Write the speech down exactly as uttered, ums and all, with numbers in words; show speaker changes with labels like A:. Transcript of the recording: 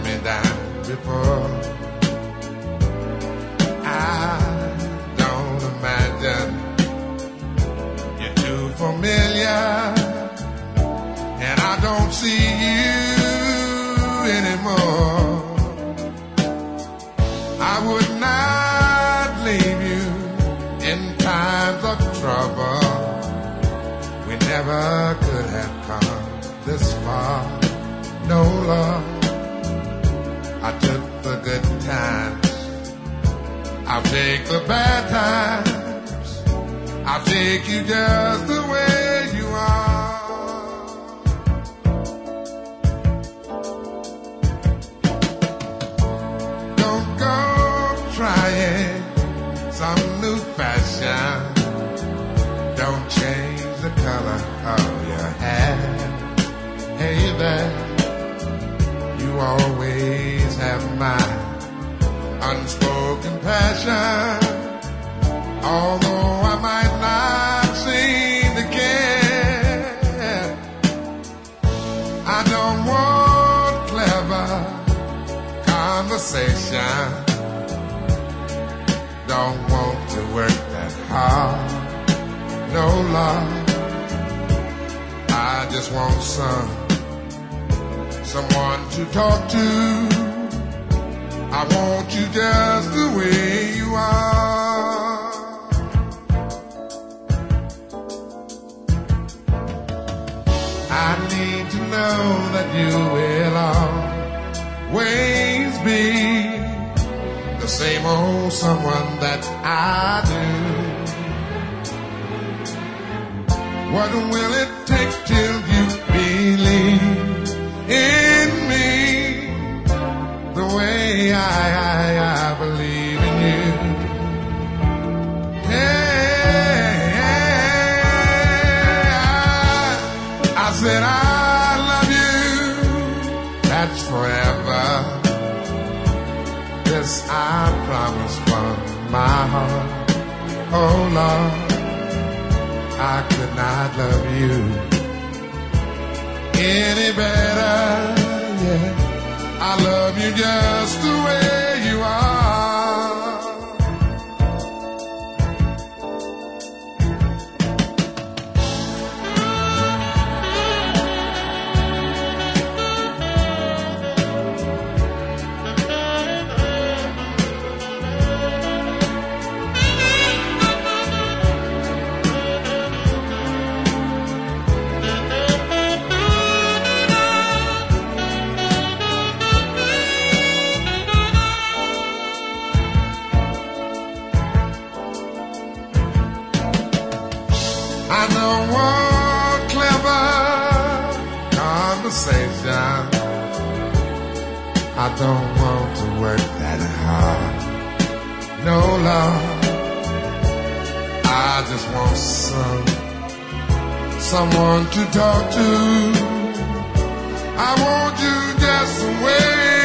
A: me down before. I don't imagine you're too familiar, and I don't see you anymore. I would not leave you in times of trouble. We never could have come this far. No, love, I took the good times, I'll take the bad times, I'll take you just the way you are. Don't go trying some new fashion, don't change the color of your hair. Hey there, you always have my unspoken passion. Although I might not seem to care, I don't want clever conversation, don't want to work that hard. No, love, I just want some someone to talk to. I want you just the way you are. I need to know that you will always be the same old someone that I do. What will it take till you believe in me the way I, I, I believe in you? Hey, I, I said I love you, that's forever. This I promise from my heart. Oh Lord, I could not love you any better, yeah. I love you just the way you are. I don't want clever conversation, I don't want to work that hard. No, love, I just want some someone to talk to. I want you just the way